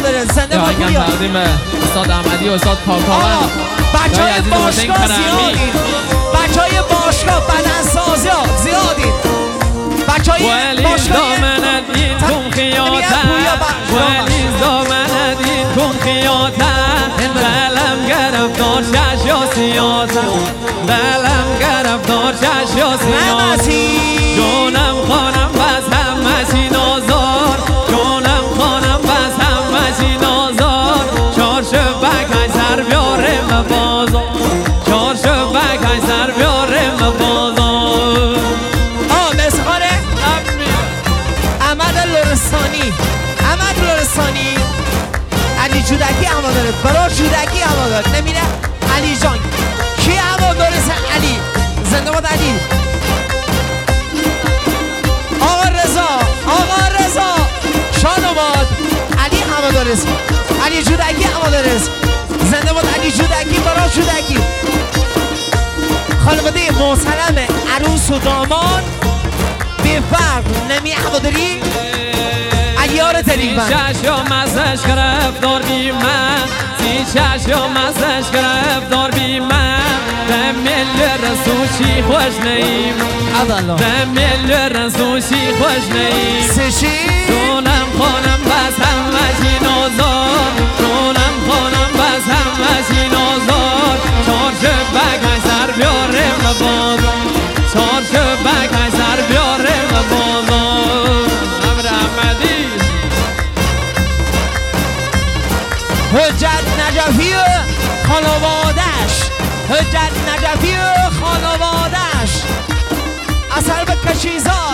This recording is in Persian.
هواداره زنده باد پوریا. تقدیم استاد احمدی و استاد کاکاوند. بچهای باشگاه زیادید، بچهای باشگاه بدنسازی ها زیادید، بچهای باشگاه کن خیاطه ولی دامن دین کن خیاطه دلم گرفتار شش یا سیاته دلم گرفتار شش یا سیاته جونم خانم بس همه چی نازار جونم خانم بس همه چی نازار چار شبک های سر بیارم بازار چار شبک های سر بیارم بازار. مسخاره احمد لرستانی علی جودکی هواداره، برای جودکی هواداره نمیره. علی جان کی هواداره؟ علی زنده باد علی. آقا رضا شاداباد علی هواداره، علی جودکی هواداره زنده باد علی جودکی، برای جودکی. خانواده محترم عروس و داماد بی فرق نمی هواداری علیار تریبن. ششم ازش گرفتار بی من ششم ازش گرفتار بی من به مل رسوشی خوش نیم به مل رسوشی خوش نیم دونم خانم بس همه چی نازار دونم خانم بس همه چی نازار چار شبک های سر بیارم بازار چار شبک های سر بیارم بازار. امر احمدی حجت نجفی خانوادش حجت نجفی خانوادش اثر به کشیزاد